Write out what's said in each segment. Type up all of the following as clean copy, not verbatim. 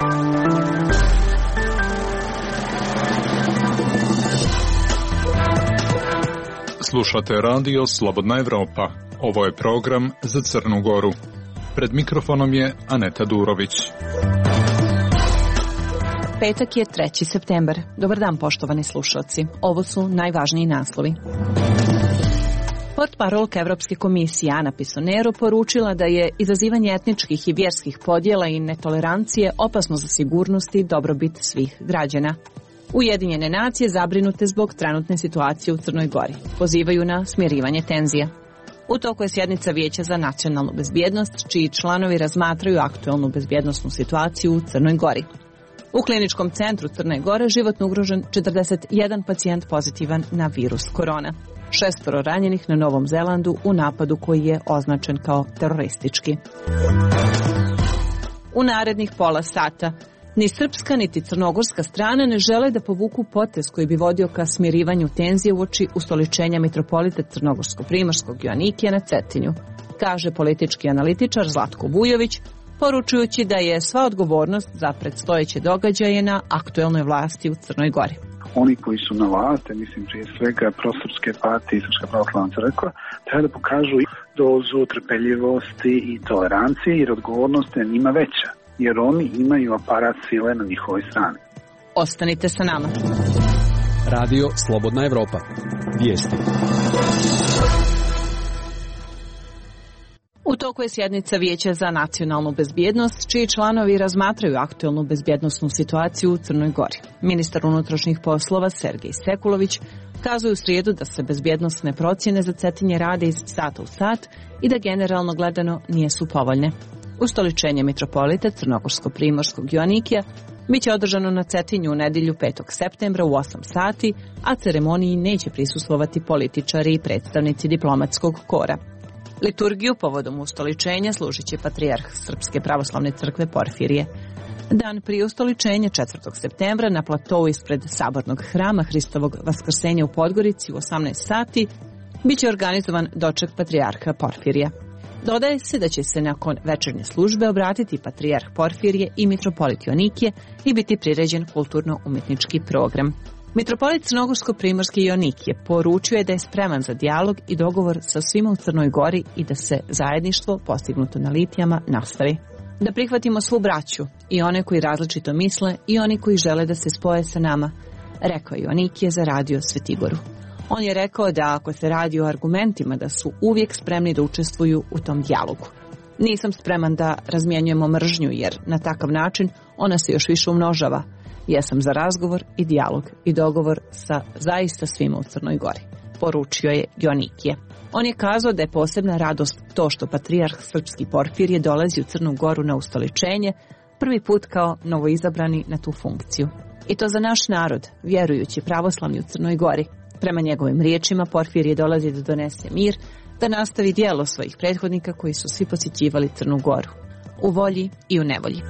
Slušate radio Slobodna Evropa. Ovo je program za Crnu Goru. Pred mikrofonom je Aneta Durović. Petak je 3. septembar. Dobar dan, poštovani slušalci. Ovo su najvažniji naslovi. Portparolka Evropske komisije Ana Pisonero poručila da je izazivanje etničkih i vjerskih podjela i netolerancije opasno za sigurnost i dobrobit svih građana. Ujedinjene nacije zabrinute zbog trenutne situacije u Crnoj Gori. Pozivaju na smirivanje tenzija. U toku je sjednica Vijeća za nacionalnu bezbjednost, čiji članovi razmatraju aktuelnu bezbjednosnu situaciju u Crnoj Gori. U kliničkom centru Crne Gore životno ugrožen 41 pacijent pozitivan na virus korona. 6 ranjenih na Novom Zelandu u napadu koji je označen kao teroristički. U narednih pola sata ni srpska niti crnogorska strana ne žele da povuku potez koji bi vodio ka smirivanju tenzije uoči ustoličenja mitropolita crnogorsko-primorskog Joanikija na Cetinju, kaže politički analitičar Zlatko Vujović, poručujući da je sva odgovornost za predstojeće događaje na aktuelnoj vlasti u Crnoj Gori. Oni koji su na vlasti, mislim prije svega prosrpske partije i Srpska pravoslavna crkva, treba da pokažu dozu trpeljivosti i tolerancije, jer odgovornost je njima veća, jer oni imaju aparat sile na njihovoj strani. Ostanite sa nama. Radio Slobodna Evropa. Vijesti. U toku je sjednica Vijeća za nacionalnu bezbjednost, čiji članovi razmatraju aktuelnu bezbjednosnu situaciju u Crnoj Gori. Ministar unutrašnjih poslova Sergej Sekulović kazuje u srijedu da se bezbjednosne procjene za Cetinje rade iz sata u sat i da generalno gledano nisu povoljne. Ustoličenje mitropolita crnogorsko-primorskog Joanikija biće održano na Cetinju u nedjelju 5. septembra u 8 sati, a ceremoniji neće prisustvovati političari i predstavnici diplomatskog kora. Liturgiju povodom ustoličenja služit će patrijarh Srpske pravoslavne crkve Porfirije. Dan prije ustoličenja 4. septembra na platovu ispred Sabornog hrama Hristovog Vaskrsenja u Podgorici u 18 sati biće organizovan doček patrijarha Porfirija. Dodaje se da će se nakon večernje službe obratiti patrijarh Porfirije i mitropolit Joanikije i biti priređen kulturno-umjetnički program. Mitropolit crnogorsko-primorski Joanikije poručio je da je spreman za dijalog i dogovor sa svima u Crnoj Gori i da se zajedništvo postignuto na litijama nastavi. Da prihvatimo svu braću, i one koji različito misle i oni koji žele da se spoje sa nama, rekao je Joanikije za radio Svetigoru. On je rekao da ako se radi o argumentima, da su uvijek spremni da učestvuju u tom dijalogu. Nisam spreman da razmjenjujemo mržnju, jer na takav način ona se još više umnožava. Ja sam za razgovor i dijalog i dogovor sa zaista svima u Crnoj Gori, poručio je Joanikije. On je kazao da je posebna radost to što patrijarh srpski Porfirije dolazi u Crnu Goru na ustoličenje, prvi put kao novoizabrani na tu funkciju. I to za naš narod, vjerujući pravoslavni u Crnoj Gori. Prema njegovim riječima, Porfirije dolazi da donese mir, da nastavi djelo svojih prethodnika koji su svi posjećivali Crnu Goru, u volji i u nevolji.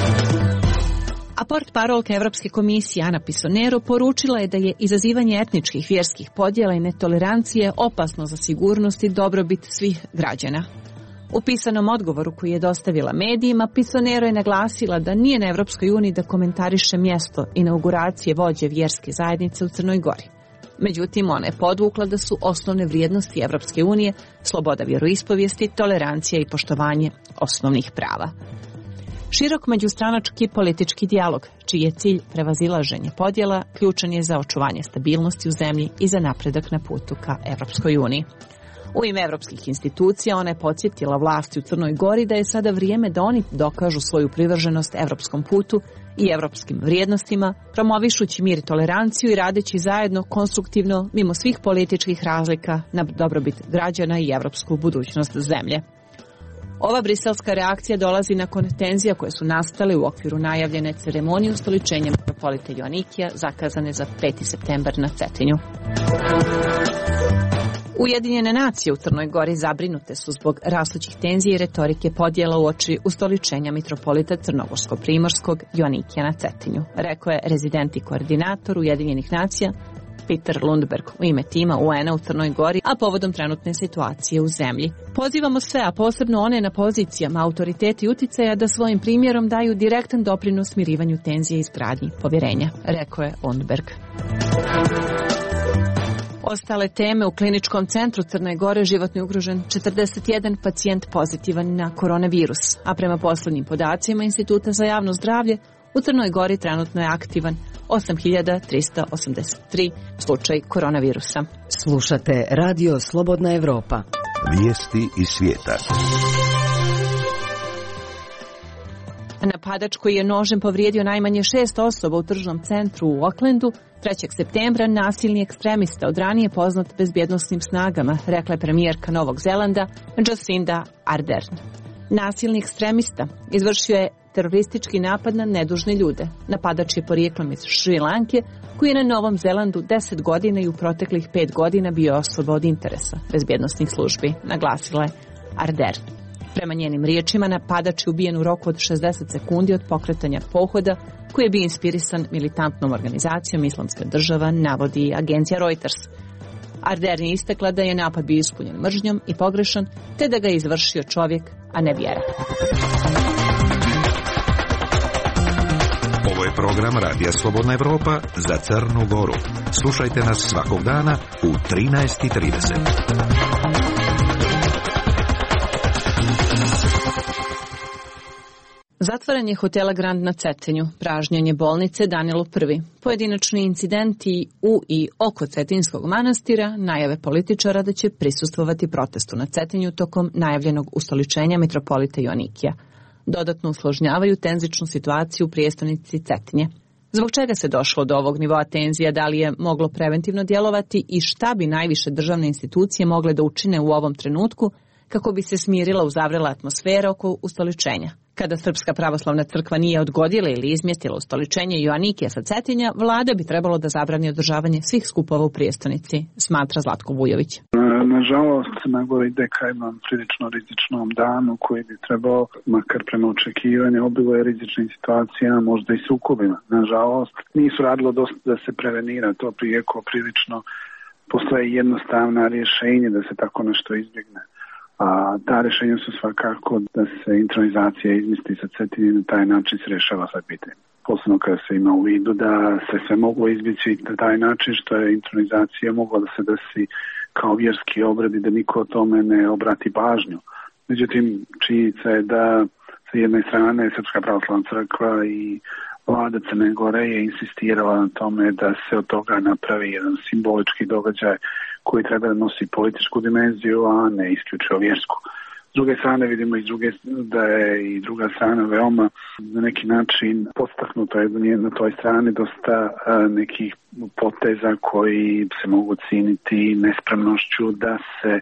A portparolka Evropske komisije Ana Pisonero poručila je da je izazivanje etničkih, vjerskih podjela i netolerancije opasno za sigurnost i dobrobit svih građana. U pisanom odgovoru koji je dostavila medijima, Pisonero je naglasila da nije na Evropskoj uniji da komentariše mjesto inauguracije vođe vjerske zajednice u Crnoj Gori. Međutim, ona je podvukla da su osnovne vrijednosti Evropske unije sloboda vjeroispovijesti, tolerancija i poštovanje osnovnih prava. Širok međustranački politički dijalog, čiji je cilj prevazilaženje podjela, ključan je za očuvanje stabilnosti u zemlji i za napredak na putu ka Evropskoj uniji. U ime evropskih institucija ona je podsjetila vlasti u Crnoj Gori da je sada vrijeme da oni dokažu svoju privrženost evropskom putu i evropskim vrijednostima, promovišući mir i toleranciju i radeći zajedno konstruktivno mimo svih političkih razlika na dobrobit građana i evropsku budućnost zemlje. Ova briselska reakcija dolazi nakon tenzija koje su nastale u okviru najavljene ceremonije ustoličenja mitropolita Joanikija zakazane za 5. septembar na Cetinju. Ujedinjene nacije u Crnoj Gori zabrinute su zbog rastućih tenzija i retorike podjela uoči ustoličenja mitropolita crnogorsko-primorskog Joanikija na Cetinju, rekao je rezident i koordinator Ujedinjenih nacija Peter Lundberg u ime tima UN-a u Crnoj Gori, a povodom trenutne situacije u zemlji. Pozivamo sve, a posebno one na pozicijama autoriteti uticaja, da svojim primjerom daju direktan doprinos smirivanju tenzije i izgradnji povjerenja, rekao je Lundberg. Ostale teme: u kliničkom centru Crne Gore životno je ugrožen 41 pacijent pozitivan na koronavirus, a prema posljednjim podacima Instituta za javno zdravlje u Crnoj Gori trenutno je aktivan 8.383 slučaj koronavirusa. Slušate Radio Slobodna Evropa. Vijesti iz svijeta. Napadač koji je nožem povrijedio najmanje 6 osoba u tržnom centru u Aucklandu 3. septembra nasilni ekstremista od ranije poznat bezbjednosnim snagama, rekla je premijerka Novog Zelanda Jacinda Ardern. Nasilni ekstremista izvršio je teroristički napad na nedužne ljude. Napadač je porijeklom iz Šri Lanke, koji je na Novom Zelandu 10 godina i u proteklih 5 godina bio osoba od interesa bezbjednosnih službi, naglasila je Ardern. Prema njenim riječima, napadač je ubijen u roku od 60 sekundi od pokretanja pohoda koji je bio inspirisan militantnom organizacijom Islamska država, navodi agencija Reuters. Ardern je istakla da je napad bio ispunjen mržnjom i pogrešan, te da ga je izvršio čovjek, a ne vjera. Ovo je program Radija Slobodna Evropa za Crnu Goru. Slušajte nas svakog dana u 13:30. Zatvaran je hotela Grand na Cetinju, pražnjenje bolnice Danilo I, pojedinačni incidenti u i oko Cetinskog manastira, najave političara da će prisustvovati protestu na Cetinju tokom najavljenog ustoličenja mitropolita Joanikija. Dodatno usložnjavaju tenzičnu situaciju u prijestolnici Cetinje. Zbog čega se došlo do ovog nivoa tenzija, da li je moglo preventivno djelovati i šta bi najviše državne institucije mogle da učine u ovom trenutku kako bi se smirila uzavrela atmosfera oko ustoličenja? Kada Srpska pravoslavna crkva nije odgodila ili izmjestila ustoličenje Joanikija sa Cetinja, vlada bi trebalo da zabrani održavanje svih skupova u prijestolnici, smatra Zlatko Vujović. Nažalost, Crna Gora ide ka jednom prilično rizičnom danu koji bi trebao, makar prema očekivanju, obiluje rizičnim situacijama, možda i sukobima. Nažalost, nisu radilo dosta da se prevenira to prijeko prilično. Postoje jednostavna rješenje da se tako nešto izbjegne. A ta rješenja su svakako da se intronizacija izmisli sa Cetinje i na taj način se rješava sve pitanje. Posebno kada se ima u vidu da se sve moglo izbjeći na taj način što je intronizacija mogla da se desi kao vjerski obred i da niko o tome ne obrati pažnju. Međutim, činjenica je da sa jedne strane Srpska pravoslavna crkva i vlada Crne Gore je insistirala na tome da se od toga napravi jedan simbolički događaj koji treba da nosi političku dimenziju, a ne isključivo vjersku. S druge strane vidimo da je i druga strana veoma na neki način podstaknuta na toj strani dosta nekih poteza koji se mogu cijeniti nespremnošću da se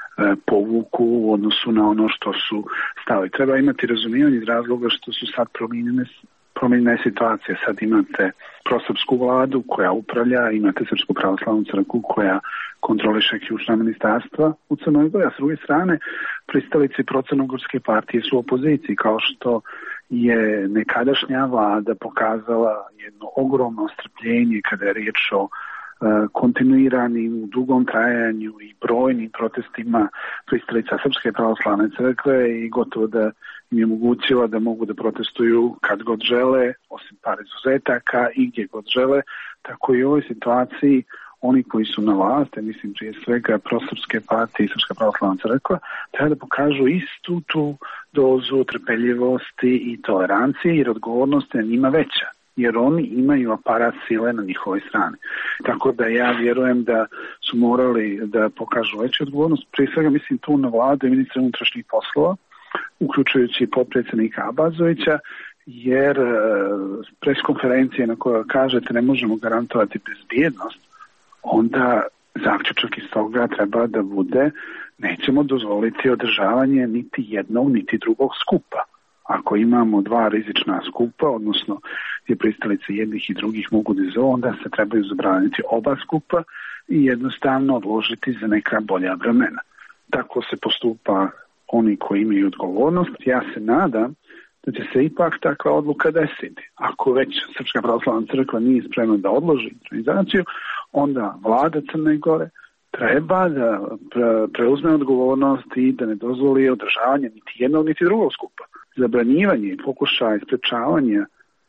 povuku u odnosu na ono što su stavili. Treba imati razumijevanje iz razloga što su sad promijenjena situacija. Sad imate prosrpsku vladu koja upravlja, imate Srpsku pravoslavnu crkvu koja kontroliše ključna ministarstva u Crnoj Gori, a s druge strane pristalice procrnogorske partije su u opoziciji, kao što je nekadašnja vlada pokazala jedno ogromno strpljenje kada je riječ o kontinuiranim, u dugom trajanju i brojnim protestima pristalica Srpske pravoslavne crkve i gotovo da im je omogućila da mogu da protestuju kad god žele, osim par izuzetaka i gdje god žele. Tako i u ovoj situaciji oni koji su na vlasti, mislim prije svega prosrpske partije i Srpska pravoslavna crkva, treba da pokažu istu tu dozu trpeljivosti i tolerancije, jer odgovornost je njima veća, jer oni imaju aparat sile na njihovoj strani. Tako da ja vjerujem da su morali da pokažu veću odgovornost. Prije svega mislim tu na vladu i ministra unutrašnjih poslova, uključujući potpredsjednika Abazovića, jer preskonferencije na kojoj kažete ne možemo garantovati bezbjednost, onda zaključak iz toga treba da bude nećemo dozvoliti održavanje niti jednog niti drugog skupa. Ako imamo dva rizična skupa, odnosno gdje pristalice jednih i drugih mogu da izove, onda se trebaju zabraniti oba skupa i jednostavno odložiti za neka bolja vremena. Tako se postupa oni koji imaju odgovornost. Ja se nadam da će se ipak takva odluka desiti. Ako već Srpska pravoslavna crkva nije spremna da odloži intronizaciju, onda vlada Crne Gore treba da preuzme odgovornost i da ne dozvoli održavanje niti jednog niti drugog skupa. Zabranjivanje i pokušaj sprečavanja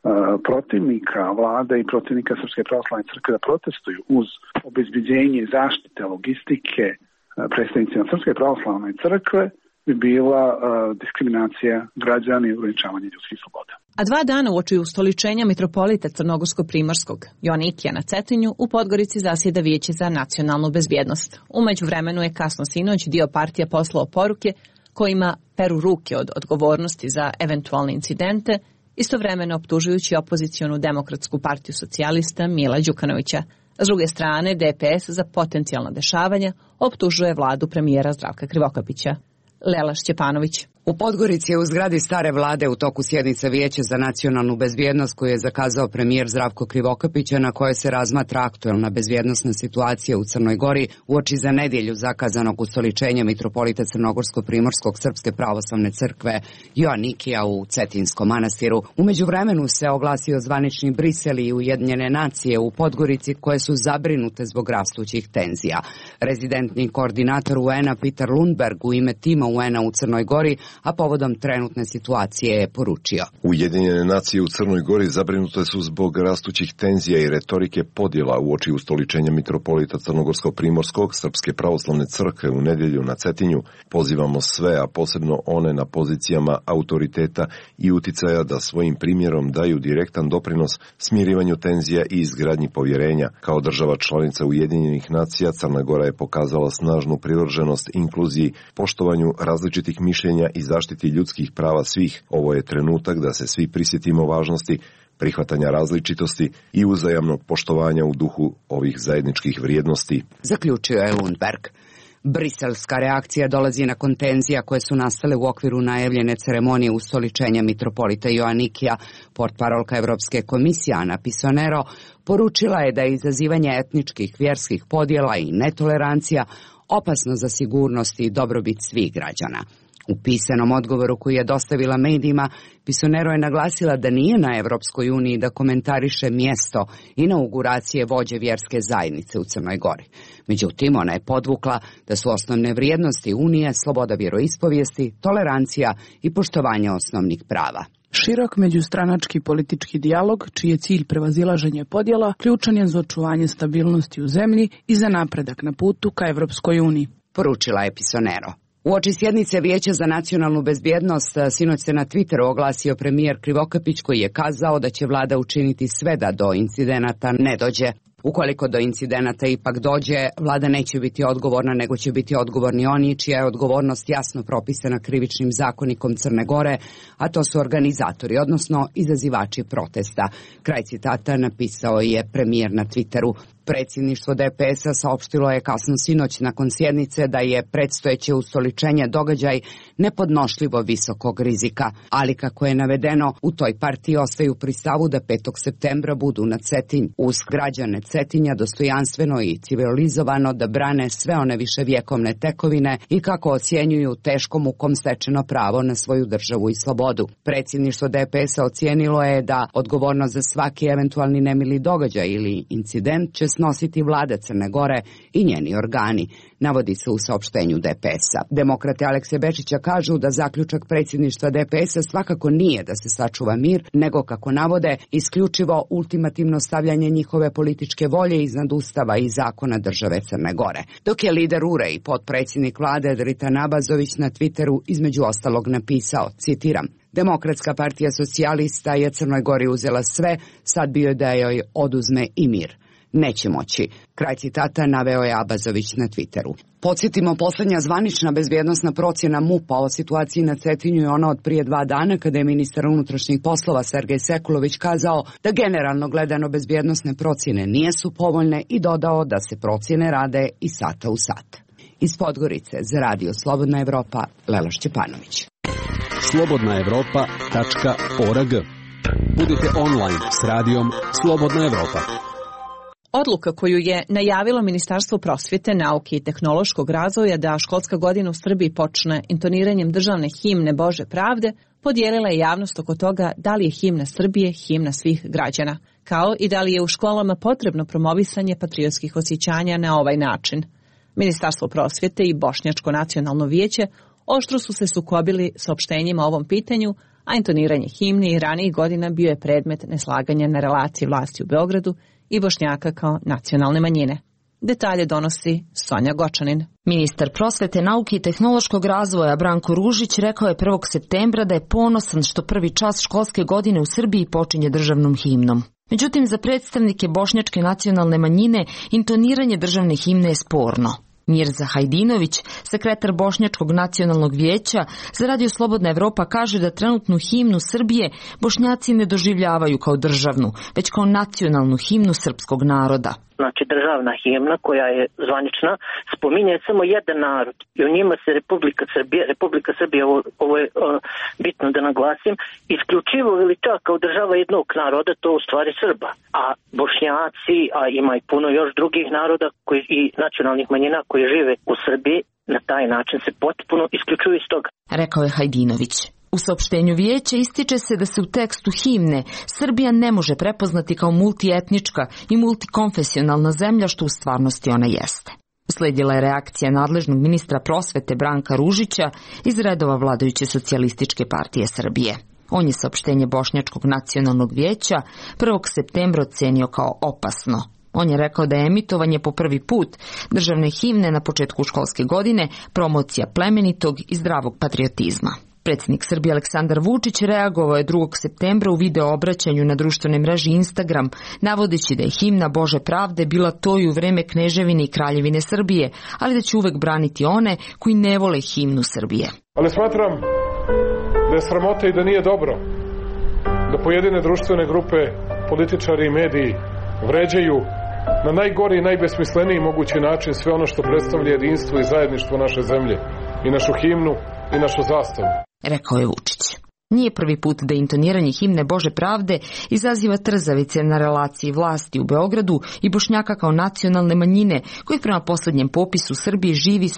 protivnika vlada i protivnika Srpske pravoslavne crkve da protestuju uz obezbeđenje zaštite logistike predstavnicima Srpske pravoslavne crkve bi bila diskriminacija građana i ograničavanje ljudskih sloboda. A 2 dana uoči ustoličenja mitropolita Crnogorsko-Primorskog Joannikija na Cetinju u Podgorici zasjeda Vijeće za nacionalnu bezbjednost. U međuvremenu je kasno sinoć dio partija poslao poruke kojima peru ruke od odgovornosti za eventualne incidente, istovremeno optužujući opozicionu Demokratsku partiju socijalista Mila Đukanovića. S druge strane, DPS za potencijalna dešavanja optužuje vladu premijera Zdravka Krivokapića. Lela Šćepanović. U Podgorici je u zgradi stare vlade u toku sjednice Vijeća za nacionalnu bezbjednost koju je zakazao premijer Zdravko Krivokapića, na kojoj se razmatra aktuelna bezbjednosna situacija u Crnoj Gori uoči za nedjelju zakazanog ustoličenja mitropolita Crnogorsko-Primorskog Srpske pravoslavne crkve Joannikija u Cetinskom manastiru. U međuvremenu se oglasio zvanični Brisel i Ujedinjene nacije u Podgorici koje su zabrinute zbog rastućih tenzija. Rezidentni koordinator UN-a Peter Lundberg u ime tima UN-a u Crnoj Gori, a povodom trenutne situacije je poručio: Ujedinjene nacije u Crnoj Gori zabrinute su zbog rastućih tenzija i retorike podjela uoči ustoličenja mitropolita Crnogorsko-Primorskog Srpske pravoslavne crkve u nedjelju na Cetinju. Pozivamo sve, a posebno one na pozicijama autoriteta i uticaja, da svojim primjerom daju direktan doprinos smirivanju tenzija i izgradnji povjerenja. Kao država članica Ujedinjenih nacija, Crna Gora je pokazala snažnu privrženost inkluziji, poštovanju različitih mišljenja i zaštiti ljudskih prava svih. Ovo je trenutak da se svi prisjetimo važnosti prihvatanja različitosti i uzajamnog poštovanja u duhu ovih zajedničkih vrijednosti, zaključio je Lundberg. Briselska reakcija dolazi nakon tenzija koje su nastale u okviru najavljene ceremonije ustoličenja mitropolita Joannikija. Portparolka Evropske komisije Ana Pisonero poručila je da je izazivanje etničkih, vjerskih podjela i netolerancija opasno za sigurnost i dobrobit svih građana. U pisanom odgovoru koji je dostavila medijima, Pisonero je naglasila da nije na Evropskoj uniji da komentariše mjesto inauguracije vođe vjerske zajednice u Crnoj Gori. Međutim, ona je podvukla da su osnovne vrijednosti Unije sloboda vjeroispovijesti, tolerancija i poštovanje osnovnih prava. Širok međustranački politički dijalog, čiji je cilj prevazilaženje podjela, ključan je za očuvanje stabilnosti u zemlji i za napredak na putu ka Evropskoj uniji, poručila je Pisonero. Uoči sjednice Vijeća za nacionalnu bezbjednost sinoć se na Twitteru oglasio premijer Krivokapić, koji je kazao da će vlada učiniti sve da do incidenata ne dođe. Ukoliko do incidenata ipak dođe, vlada neće biti odgovorna, nego će biti odgovorni oni čija je odgovornost jasno propisana krivičnim zakonikom Crne Gore, a to su organizatori, odnosno izazivači protesta. Kraj citata napisao je premijer na Twitteru. Predsjedništvo DPS-a saopštilo je kasno sinoć nakon sjednice da je predstojeće ustoličenje događaj nepodnošljivo visokog rizika, ali kako je navedeno, u toj partiji ostaju pri stavu da 5. septembra budu na Cetinj uz građane Cetinja dostojanstveno i civilizovano da brane sve one viševjekovne tekovine i kako ocjenjuju teškom mukom stečeno pravo na svoju državu i slobodu. Predsjedništvo DPS-a ocijenilo je da odgovornost za svaki eventualni nemili događaj ili incident će snositi vlada Crne Gore i njeni organi, navodi se u saopštenju DPS-a. Demokrate Alekse Bečića kažu da zaključak predsjedništva DPS-a svakako nije da se sačuva mir, nego, kako navode, isključivo ultimativno stavljanje njihove političke volje iznad ustava i zakona države Crne Gore. Dok je lider URE i potpredsjednik vlade Dritan Abazović na Twitteru između ostalog napisao, citiram: Demokratska partija socijalista je Crnoj Gori uzela sve, sad bio da joj oduzme i mir. Neće moći. Kraj citata naveo je Abazović na Twitteru. Podsjetimo, posljednja zvanična bezbjednosna procjena MUP-a o situaciji na Cetinju je ona od prije 2 dana, kada je ministar unutrašnjih poslova Sergej Sekulović kazao da generalno gledano bezbjednosne procjene nijesu povoljne i dodao da se procjene rade iz sata u sat. Iz Podgorice za Radio Slobodna Evropa, Lela Šćepanović. slobodnaevropa.org. Budite online s radijom Slobodna Evropa. Odluka koju je najavilo Ministarstvo prosvjete, nauke i tehnološkog razvoja da školska godina u Srbiji počne intoniranjem državne himne Bože pravde podijelila je javnost oko toga da li je himna Srbije himna svih građana, kao i da li je u školama potrebno promovisanje patriotskih osjećanja na ovaj način. Ministarstvo prosvjete i Bošnjačko nacionalno vijeće oštro su se sukobili saopštenjima o ovom pitanju, a intoniranje himne i ranijih godina bio je predmet neslaganja na relaciji vlasti u Beogradu i Bošnjaka kao nacionalne manjine. Detalje donosi Sonja Gočanin. Ministar prosvete, nauke i tehnološkog razvoja Branko Ružić rekao je 1. septembra da je ponosan što prvi čas školske godine u Srbiji počinje državnom himnom. Međutim, za predstavnike Bošnjačke nacionalne manjine intoniranje državne himne je sporno. Mirza Hajdinović, sekretar Bošnjačkog nacionalnog vijeća za Radio Slobodna Evropa, kaže da trenutnu himnu Srbije Bošnjaci ne doživljavaju kao državnu, već kao nacionalnu himnu srpskog naroda. Znači državna himna koja je zvanična spominje samo jedan narod i u njima se Republika Srbija, ovo je bitno da naglasim, isključivo veliča kao država jednog naroda, to u stvari Srba. A Bošnjaci, a ima i puno još drugih naroda i nacionalnih manjina koji žive u Srbiji, na taj način se potpuno isključuju iz toga. Rekao je Hajdinović. U saopštenju vijeća ističe se da se u tekstu himne Srbija ne može prepoznati kao multietnička i multikonfesionalna zemlja, što u stvarnosti ona jeste. Usledila je reakcija nadležnog ministra prosvete Branka Ružića iz redova vladajuće Socijalističke partije Srbije. On je saopštenje Bošnjačkog nacionalnog vijeća 1. septembra ocenio kao opasno. On je rekao da je emitovanje po prvi put državne himne na početku školske godine promocija plemenitog i zdravog patriotizma. Predsjednik Srbije Aleksandar Vučić reagovao je 2. septembra u video obraćanju na društvenoj mreži Instagram, navodeći da je himna Bože pravde bila to i u vreme Kneževine i Kraljevine Srbije, ali da će uvek braniti one koji ne vole himnu Srbije. Ali smatram da je sramota i da nije dobro da pojedine društvene grupe, političari i mediji vređaju na najgori i najbesmisleniji mogući način sve ono što predstavlja jedinstvo i zajedništvo naše zemlje i našu himnu i našu zastavu. Rekao je Vučić. Nije prvi put da intoniranje himne Bože pravde izaziva trzavice na relaciji vlasti u Beogradu i Bošnjaka kao nacionalne manjine, kojih prema posljednjem popisu Srbiji živi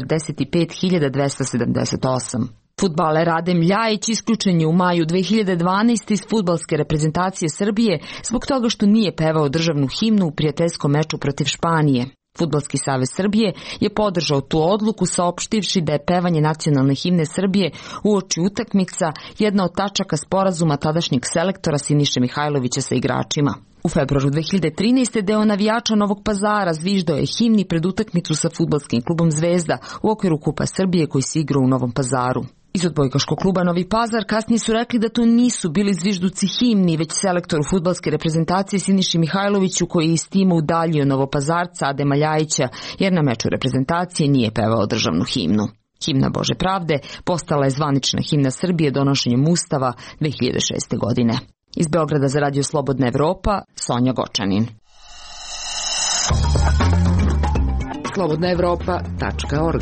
145.278. Fudbaler Adem Ljajić isključen je u maju 2012. iz fudbalske reprezentacije Srbije zbog toga što nije pevao državnu himnu u prijateljskom meču protiv Španije. Fudbalski savez Srbije je podržao tu odluku saopštivši da je pevanje nacionalne himne Srbije uoči utakmica jedna od tačaka sporazuma tadašnjeg selektora Siniše Mihajlovića sa igračima. U februaru 2013. deo navijača Novog Pazara zviždao je himni pred utakmicu sa fudbalskim klubom Zvezda u okviru Kupa Srbije koji se igrao u Novom Pazaru. Iz odbojkaškog kluba Novi Pazar kasnije su rekli da to nisu bili zvižduci himni, već selektoru fudbalske reprezentacije Siniši Mihajloviću koji je iz tima udaljio Novopazarca Adema Ljajića jer na meču reprezentacije nije pevao državnu himnu. Himna Bože pravde postala je zvanična himna Srbije donošenjem Ustava 2006. godine. Iz Beograda za Radio Slobodna Evropa, Sonja Gočanin. slobodnaevropa.org.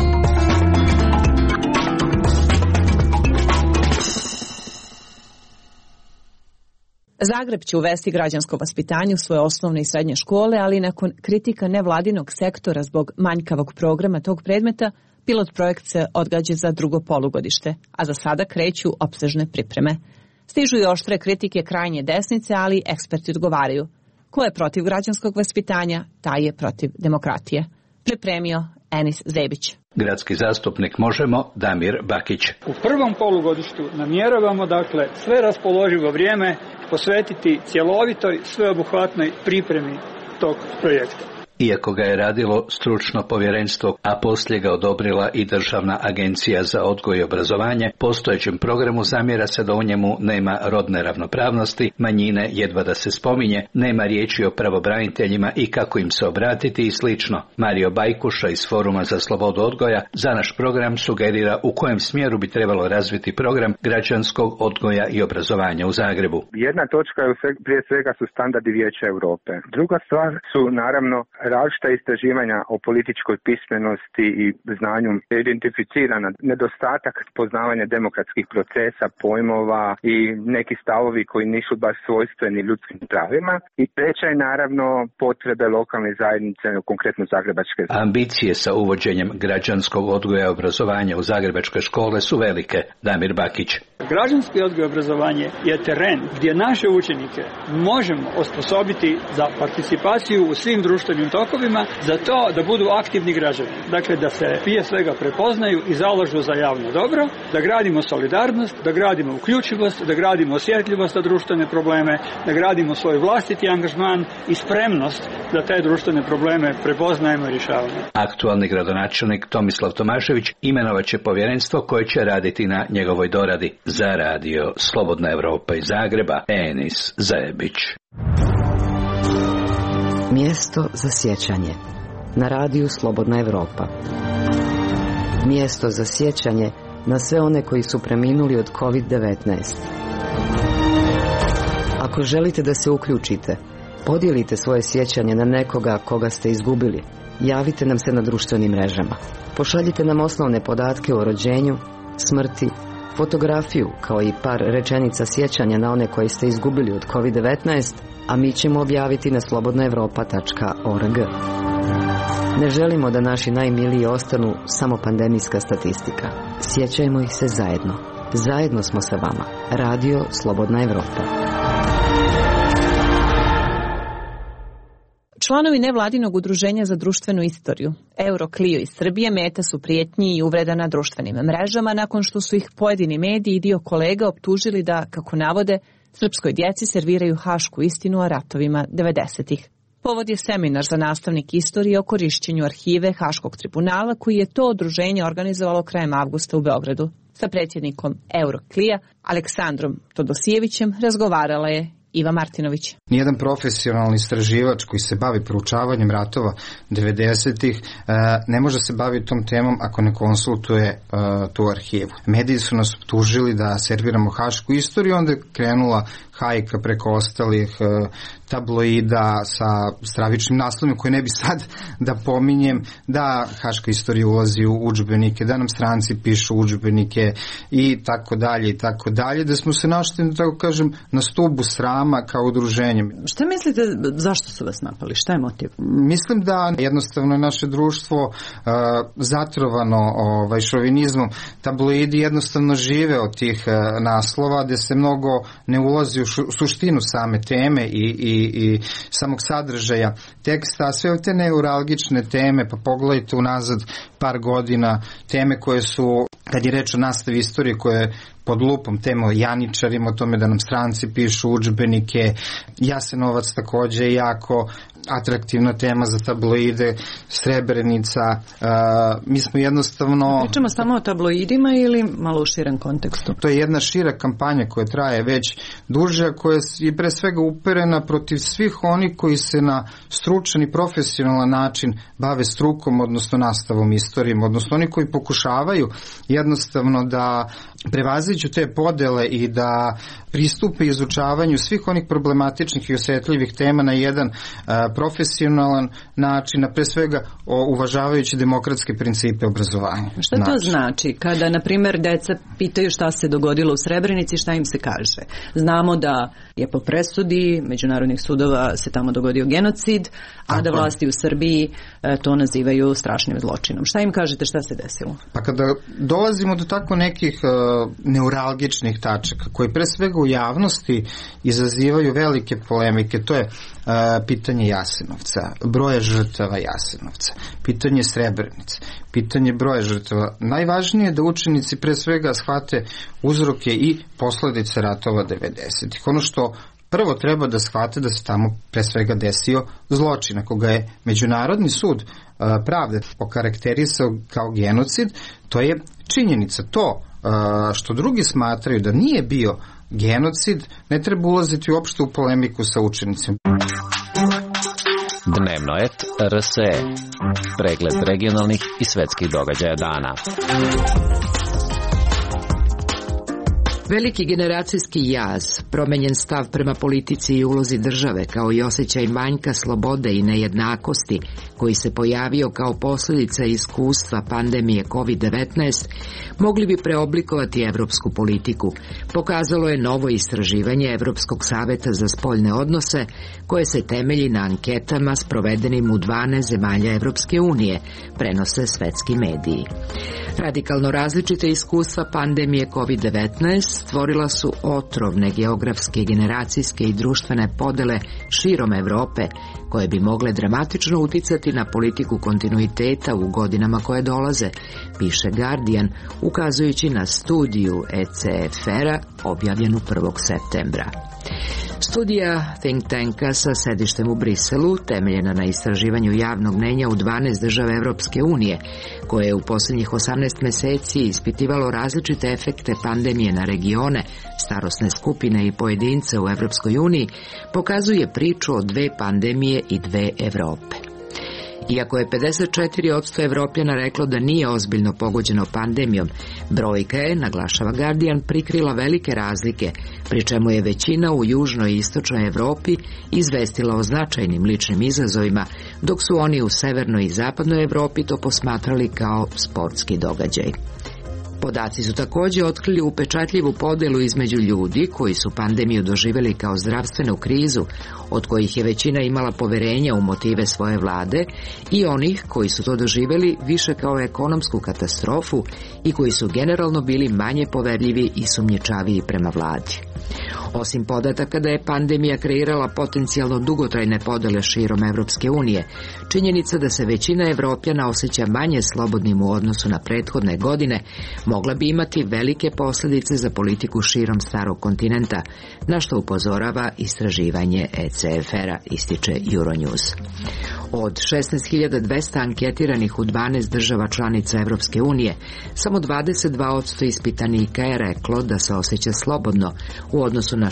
Zagreb će uvesti građansko vaspitanje u svoje osnovne i srednje škole, ali nakon kritika nevladinog sektora zbog manjkavog programa tog predmeta, pilot projekt se odgađa za drugo polugodište, a za sada kreću opsežne pripreme. Stižu i oštre kritike krajnje desnice, ali eksperti odgovaraju. Ko je protiv građanskog vaspitanja, taj je protiv demokratije. Pripremio Enis Zebić. Gradski zastupnik Možemo, Damir Bakić. U prvom polugodištu namjeravamo sve raspoloživo vrijeme posvetiti cjelovitoj, sveobuhvatnoj pripremi tog projekta. Iako ga je radilo stručno povjerenstvo, a poslije ga odobrila i Državna agencija za odgoj i obrazovanje, postojećem programu zamjera se da u njemu nema rodne ravnopravnosti, manjine jedva da se spominje, nema riječi o pravobraniteljima i kako im se obratiti i slično. Mario Bajkuša iz Foruma za slobodu odgoja za naš program sugerira u kojem smjeru bi trebalo razviti program građanskog odgoja i obrazovanja u Zagrebu. Jedna točka je prije svega su standardi Vijeća Europe. Druga stvar su naravno različita istraživanja o političkoj pismenosti i znanju identificirana nedostatak poznavanja demokratskih procesa, pojmova i neki stavovi koji nisu baš svojstveni ljudskim pravima. I treća je naravno potrebe lokalne zajednice, konkretno zagrebačke. Ambicije sa uvođenjem građanskog odgoja i obrazovanja u zagrebačke škole su velike. Damir Bakić. Građanski odgoj i obrazovanje je teren gdje naše učenike možemo osposobiti za participaciju u svim društvenim tokovima, za to da budu aktivni građani. Dakle, da se prije svega prepoznaju i zalažu za javno dobro, da gradimo solidarnost, da gradimo uključivost, da gradimo osjetljivost na društvene probleme, da gradimo svoj vlastiti angažman i spremnost da te društvene probleme prepoznajemo i rješavamo. Aktualni gradonačelnik Tomislav Tomašević imenovat će povjerenstvo koje će raditi na njegovoj doradi. Za radio Slobodna Evropa iz Zagreba, Enis Zajebić. Mjesto za sjećanje na radiju Slobodna Evropa. Mjesto za sjećanje na sve one koji su preminuli od COVID-19. Ako želite da se uključite, podijelite svoje sjećanje na nekoga koga ste izgubili. Javite nam se na društvenim mrežama. Pošaljite nam osnovne podatke o rođenju, smrti, fotografiju kao i par rečenica sjećanja na one koji ste izgubili od COVID-19, a mi ćemo objaviti na slobodnaevropa.org. Ne želimo da naši najmiliji ostanu samo pandemijska statistika. Sjećajmo ih se zajedno. Zajedno smo sa vama. Radio Slobodna Evropa. Članovi nevladinog udruženja za društvenu istoriju, Euroclio iz Srbije, meta su prijetnji i uvreda na društvenim mrežama nakon što su ih pojedini mediji i dio kolega optužili da, kako navode, srpskoj djeci serviraju hašku istinu o ratovima 90-ih. Povod je seminar za nastavnik istorije o korišćenju arhive Haškog tribunala koji je to udruženje organizovalo krajem avgusta u Beogradu. Sa predsjednikom Euroclija, Aleksandrom Todosijevićem, razgovarala je Iva Martinović. Nijedan profesionalni istraživač koji se bavi proučavanjem ratova 90-ih ne može se baviti tom temom ako ne konsultuje tu arhivu. Mediji su nas optužili da serviramo hašku istoriju, onda je krenula hajka preko ostalih tabloida sa stravičnim naslovima koje ne bi sad da pominjem, da haška istorija ulazi u udžbenike, da nam stranci pišu udžbenike i tako dalje, da smo se našli, tako kažem, na stubu srama kao udruženje. Šta mislite, zašto su vas napali? Šta je motiv? Mislim da jednostavno je naše društvo zatrovano šovinizmom. Tabloidi jednostavno žive od tih naslova gde se mnogo ne ulazi u suštinu same teme i samog sadržaja teksta, a sve te neuralgične teme, pa pogledajte unazad par godina, teme koje su, kad je reč o nastavi istorije, koje pod lupom, teme o janičarima, o tome da nam stranci pišu udžbenike, Jasenovac takođe jako atraktivna tema za tabloide, Srebrenica, mi smo jednostavno... Pričamo samo o tabloidima ili malo u širem kontekstu? To je jedna šira kampanja koja traje već duže, a koja je pre svega uperena protiv svih oni koji se na stručan i profesionalan način bave strukom, odnosno nastavom istorijom, odnosno oni koji pokušavaju jednostavno da prevaziđu te podele i da pristupe izučavanju svih onih problematičnih i osjetljivih tema na jedan profesionalan način, a pre svega uvažavajući demokratske principe obrazovanja. Šta to znači? Kada, na primjer, deca pitaju šta se dogodilo u Srebrenici, šta im se kaže? Znamo da je po presudi međunarodnih sudova se tamo dogodio genocid, a da vlasti u Srbiji to nazivaju strašnim zločinom. Šta im kažete, šta se desilo? Pa kada dolazimo do tako nekih neuralgičnih tačaka koji pre svega u javnosti izazivaju velike polemike, to je pitanje Jasenovca, broja žrtava Jasenovca, pitanje Srebrenice, pitanje broja žrtava. Najvažnije je da učenici pre svega shvate uzroke i posledice ratova 90-ih. Ono što prvo treba da shvate da se tamo pre svega desio zločin, ako ga je Međunarodni sud pravde okarakterisao kao genocid, to je činjenica. To što drugi smatraju da nije bio genocid, ne treba ulaziti uopšte u polemiku sa učenicima. Dnevnoet RSE. Pregled regionalnih i svetskih događaja dana. Veliki generacijski jaz, promenjen stav prema politici i ulozi države, kao i osjećaj manjka slobode i nejednakosti koji se pojavio kao posljedica iskustva pandemije COVID-19, mogli bi preoblikovati evropsku politiku, pokazalo je novo istraživanje Evropskog saveta za spoljne odnose, koje se temelji na anketama sprovedenim u 12 zemalja Evropske unije, prenose svetski mediji. Radikalno različite iskustva pandemije COVID-19 stvorila su otrovne geografske, generacijske i društvene podele širom Evrope, koje bi mogle dramatično uticati na politiku kontinuiteta u godinama koje dolaze, piše Guardian, ukazujući na studiju ECFR-a objavljenu 1. septembra. Studija think tanka sa sedištem u Briselu, temeljena na istraživanju javnog mnjenja u 12 država Evropske unije, koje je u posljednjih 18 meseci ispitivalo različite efekte pandemije na regione, starosne skupine i pojedince u Evropskoj uniji, pokazuje priču o 2 pandemije i 2 Evrope. Iako je 54% Evropljana reklo da nije ozbiljno pogođeno pandemijom, brojka je, naglašava Guardian, prikrila velike razlike, pri čemu je većina u južnoj i istočnoj Evropi izvestila o značajnim ličnim izazovima, dok su oni u severnoj i zapadnoj Evropi to posmatrali kao sportski događaj. Podaci su također otkrili upečatljivu podelu između ljudi koji su pandemiju doživjeli kao zdravstvenu krizu, od kojih je većina imala poverenja u motive svoje vlade, i onih koji su to doživjeli više kao ekonomsku katastrofu i koji su generalno bili manje poverljivi i sumnjičaviji prema vladi. Osim podataka da je pandemija kreirala potencijalno dugotrajne podele širom Evropske unije, činjenica da se većina Evropljana osjeća manje slobodnim u odnosu na prethodne godine mogla bi imati velike posljedice za politiku širom starog kontinenta, na što upozorava istraživanje ECFR-a, ističe Euronews. Od 16.200 anketiranih u 12 država članica Evropske unije, samo 22% ispitanika je reklo da se osjeća slobodno u odnosu na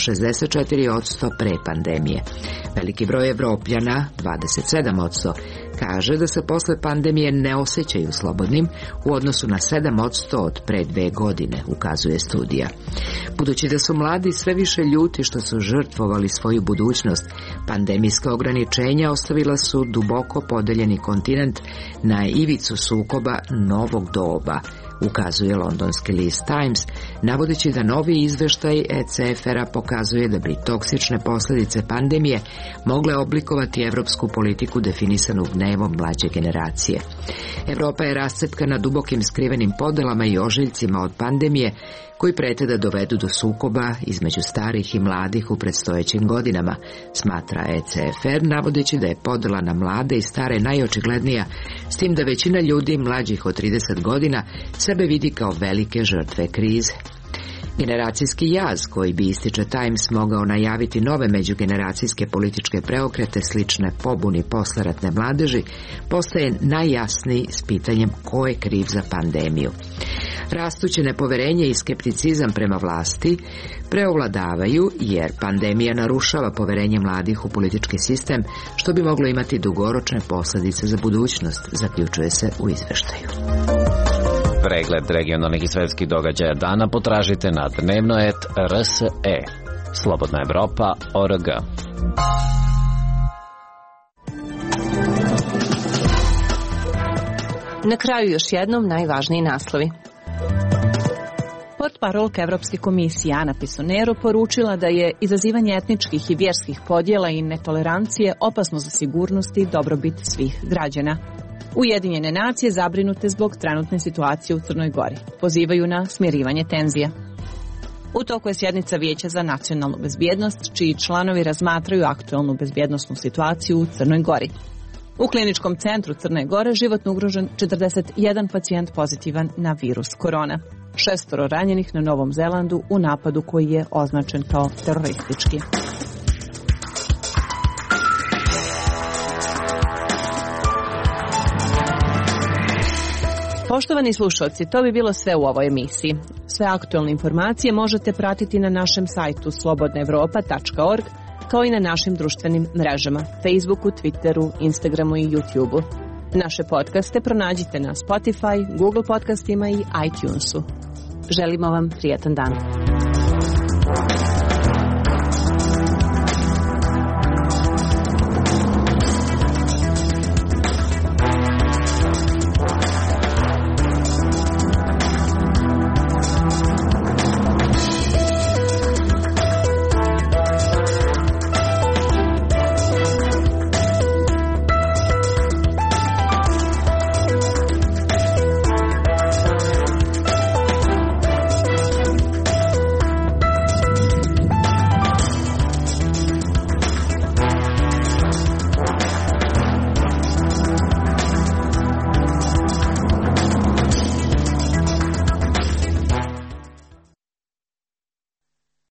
64% pre pandemije. Veliki broj Evropljana, 27%, kaže da se posle pandemije ne osjećaju slobodnim u odnosu na 7% od pre 2 godine, ukazuje studija. Budući da su mladi sve više ljuti što su žrtvovali svoju budućnost, pandemijska ograničenja ostavila su duboko podeljeni kontinent na ivicu sukoba novog doba, ukazuje londonski list Times, navodeći da novi izveštaj ECFR-a pokazuje da bi toksične posljedice pandemije mogle oblikovati evropsku politiku definisanu gnevom mlađe generacije. Evropa je rascepkana dubokim skrivenim podelama i ožiljcima od pandemije, koji prete da dovedu do sukoba između starih i mladih u predstojećim godinama, smatra ECFR, navodeći da je podela na mlade i stare najočiglednija, s tim da većina ljudi mlađih od 30 godina sebe vidi kao velike žrtve krize. Generacijski jaz, koji bi, ističe Times, mogao najaviti nove međugeneracijske političke preokrete slične pobuni posleratne mladeži, postaje najjasniji s pitanjem ko je kriv za pandemiju. Rastuće nepoverenje i skepticizam prema vlasti preovladavaju jer pandemija narušava poverenje mladih u politički sistem, što bi moglo imati dugoročne posljedice za budućnost, zaključuje se u izveštaju. Pregled regionalnih i svetskih događaja dana potražite na dnevno.rs.e. Slobodna Evropa.org. Na kraju još jednom najvažniji naslovi. Portparolka Evropske komisije Ana Pisonero poručila da je izazivanje etničkih i vjerskih podjela i netolerancije opasno za sigurnost i dobrobit svih građana. Ujedinjene nacije zabrinute zbog trenutne situacije u Crnoj Gori. Pozivaju na smirivanje tenzija. U toku je sjednica Vijeća za nacionalnu bezbjednost, čiji članovi razmatraju aktualnu bezbjednosnu situaciju u Crnoj Gori. U kliničkom centru Crne Gore životno ugrožen 41 pacijent pozitivan na virus korona. 6 ranjenih na Novom Zelandu u napadu koji je označen kao teroristički. Poštovani slušalci, to bi bilo sve u ovoj emisiji. Sve aktualne informacije možete pratiti na našem sajtu slobodnaevropa.org, kao i na našim društvenim mrežama, Facebooku, Twitteru, Instagramu i YouTubeu. Naše podcaste pronađite na Spotify, Google podcastima i iTunesu. Želimo vam prijatan dan.